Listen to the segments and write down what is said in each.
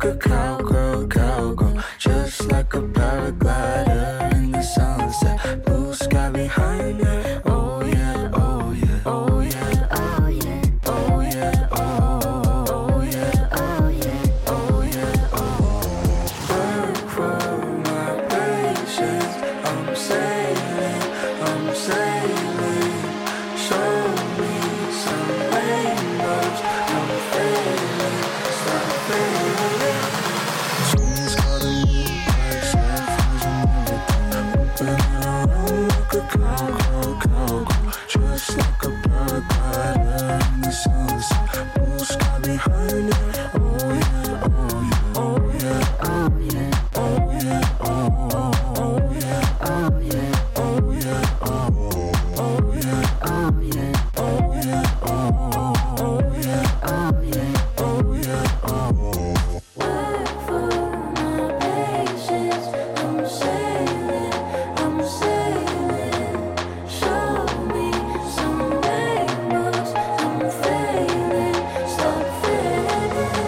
a cowgirl, just like a paraglider in the sunset. Blue sky behind her. Oh yeah, oh yeah, oh yeah, oh yeah, oh yeah, oh yeah, oh yeah, oh yeah, oh. Work for my patience. I'm sailing, I'm sailing. Show me some rainbows. I'm failing, stop failing. Someone's gotta move like sapphires and everything. Open around like a cowgirl, just like a paraglider in the sunset. Blue sky behind it. Oh yeah, oh yeah, oh yeah, oh yeah, oh yeah, oh yeah, oh yeah, oh yeah, oh yeah, oh yeah, oh yeah, oh yeah, oh yeah, oh yeah, oh. Work for my patience. I'm sailing, I'm sailing. Show me some rainbows. I'm failing, stop failing.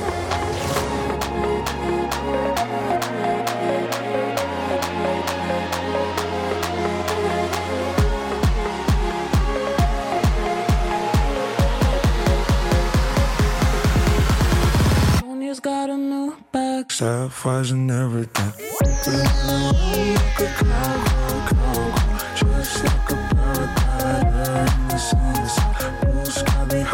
Sonya's got a new bag, sapphires and everything. Like a cowgirl, just like a paraglider in the sunset. Blue sky behind.